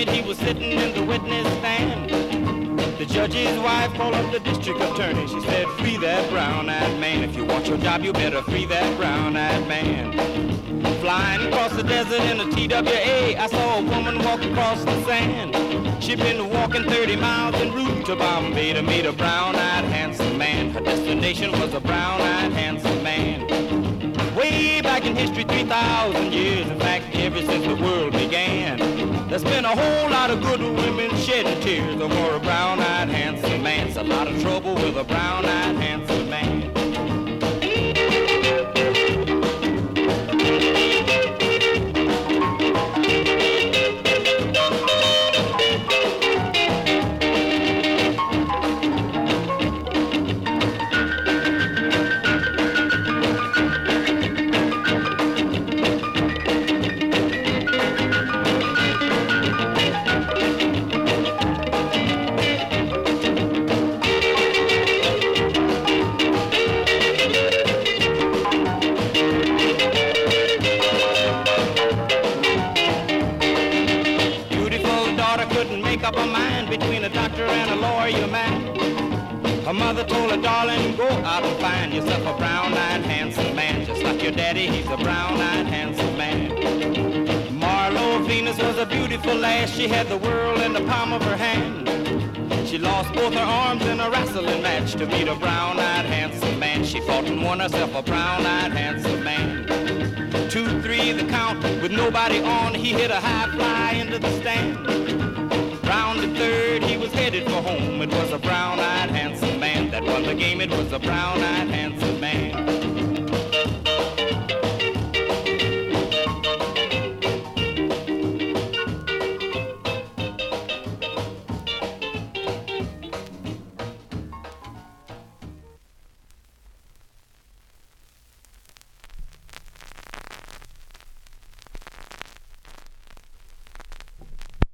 night he was sitting in the witness stand. The judge's wife called up the district attorney. She said, free that brown-eyed man. If you want your job, you better free that brown-eyed man. Flying across the desert in a TWA, I saw a woman walk across the sand. She'd been walking 30 miles en route to Bombay to meet a brown-eyed handsome man. Her destination was a brown-eyed handsome man. Way back in history, 3,000 years, in fact, ever since the world began, there's been a whole lot of good women shedding tears over a brown-eyed handsome man. It's a lot of trouble with a brown-eyed handsome man. Up a mind between a doctor and a lawyer man. Her mother told her, darling, go out and find yourself a brown-eyed handsome man. Just like your daddy, he's a brown-eyed handsome man. Marlo Venus was a beautiful lass. She had the world in the palm of her hand. She lost both her arms in a wrestling match to meet a brown-eyed handsome man. She fought and won herself a brown-eyed handsome man. 2, 3, the count with nobody on. He hit a high fly into the stand. Round the third, he was headed for home. It was a brown-eyed handsome man that won the game. It was a brown-eyed handsome man.